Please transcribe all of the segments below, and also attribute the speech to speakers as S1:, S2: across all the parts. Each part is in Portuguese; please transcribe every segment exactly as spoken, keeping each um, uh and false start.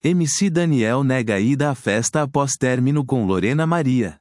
S1: M C Daniel nega ida à festa após término com Lorena Maria.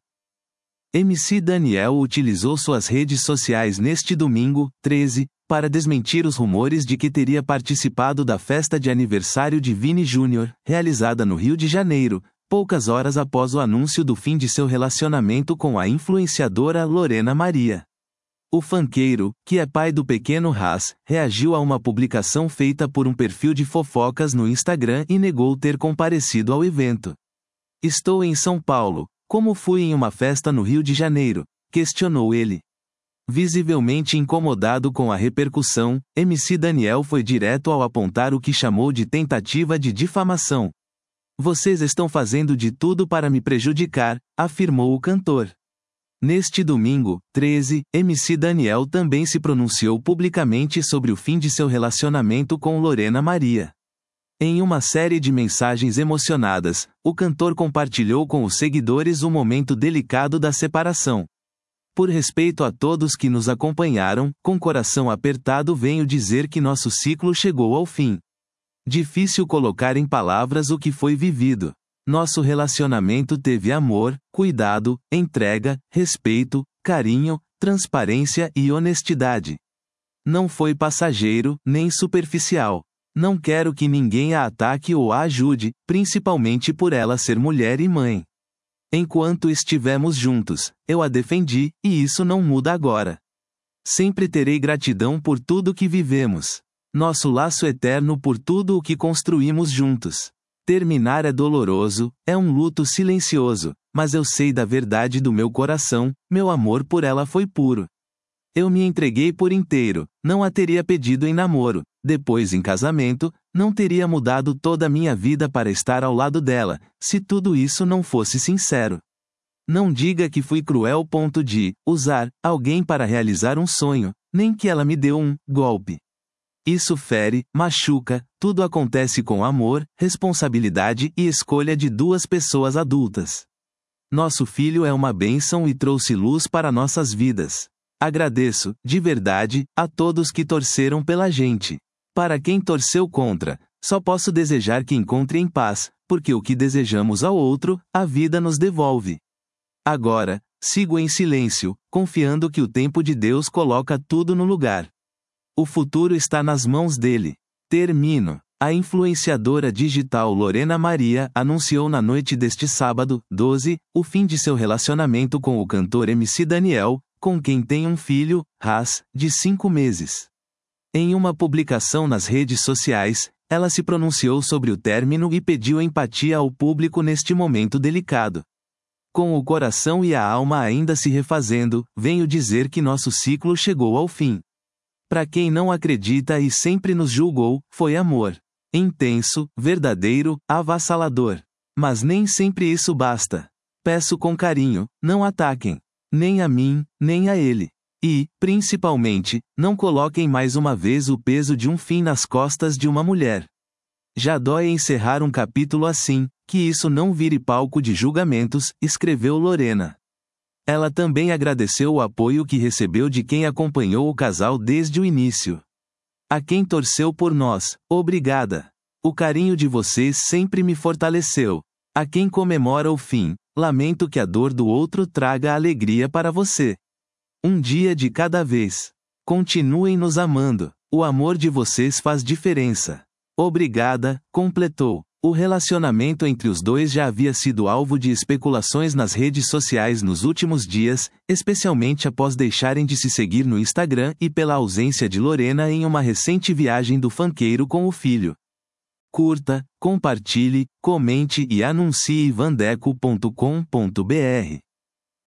S1: M C Daniel utilizou suas redes sociais neste domingo, treze, para desmentir os rumores de que teria participado da festa de aniversário de Vini Júnior, realizada no Rio de Janeiro, poucas horas após o anúncio do fim de seu relacionamento com a influenciadora Lorena Maria. O funkeiro, que é pai do pequeno Haas, reagiu a uma publicação feita por um perfil de fofocas no Instagram e negou ter comparecido ao evento. "Estou em São Paulo, como fui em uma festa no Rio de Janeiro?", questionou ele. Visivelmente incomodado com a repercussão, M C Daniel foi direto ao apontar o que chamou de tentativa de difamação. "Vocês estão fazendo de tudo para me prejudicar", afirmou o cantor. Neste domingo, treze, M C Daniel também se pronunciou publicamente sobre o fim de seu relacionamento com Lorena Maria. Em uma série de mensagens emocionadas, o cantor compartilhou com os seguidores o momento delicado da separação. "Por respeito a todos que nos acompanharam, com coração apertado venho dizer que nosso ciclo chegou ao fim. Difícil colocar em palavras o que foi vivido. Nosso relacionamento teve amor, cuidado, entrega, respeito, carinho, transparência e honestidade. Não foi passageiro, nem superficial. Não quero que ninguém a ataque ou a ajude, principalmente por ela ser mulher e mãe. Enquanto estivemos juntos, eu a defendi, e isso não muda agora. Sempre terei gratidão por tudo que vivemos. Nosso laço eterno por tudo o que construímos juntos. Terminar é doloroso, é um luto silencioso, mas eu sei da verdade do meu coração, meu amor por ela foi puro. Eu me entreguei por inteiro, não a teria pedido em namoro, depois em casamento, não teria mudado toda a minha vida para estar ao lado dela, se tudo isso não fosse sincero. Não diga que fui cruel ponto de usar alguém para realizar um sonho, nem que ela me deu um golpe. Isso fere, machuca, tudo acontece com amor, responsabilidade e escolha de duas pessoas adultas. Nosso filho é uma bênção e trouxe luz para nossas vidas. Agradeço, de verdade, a todos que torceram pela gente. Para quem torceu contra, só posso desejar que encontre em paz, porque o que desejamos ao outro, a vida nos devolve. Agora, sigo em silêncio, confiando que o tempo de Deus coloca tudo no lugar. O futuro está nas mãos dele. Termino. A influenciadora digital Lorena Maria anunciou na noite deste sábado, doze, o fim de seu relacionamento com o cantor M C Daniel, com quem tem um filho, Haas, de cinco meses. Em uma publicação nas redes sociais, ela se pronunciou sobre o término e pediu empatia ao público neste momento delicado. Com o coração e a alma ainda se refazendo, venho dizer que nosso ciclo chegou ao fim. Para quem não acredita e sempre nos julgou, foi amor. Intenso, verdadeiro, avassalador. Mas nem sempre isso basta. Peço com carinho, não ataquem. Nem a mim, nem a ele. E, principalmente, não coloquem mais uma vez o peso de um fim nas costas de uma mulher. Já dói encerrar um capítulo assim, que isso não vire palco de julgamentos, escreveu Lorena. Ela também agradeceu o apoio que recebeu de quem acompanhou o casal desde o início. A quem torceu por nós, obrigada. O carinho de vocês sempre me fortaleceu. A quem comemora o fim, lamento que a dor do outro traga alegria para você. Um dia de cada vez. Continuem nos amando. O amor de vocês faz diferença. Obrigada, completou. O relacionamento entre os dois já havia sido alvo de especulações nas redes sociais nos últimos dias, especialmente após deixarem de se seguir no Instagram e pela ausência de Lorena em uma recente viagem do funkeiro com o filho. Curta, compartilhe, comente e anuncie vandeco ponto com ponto br.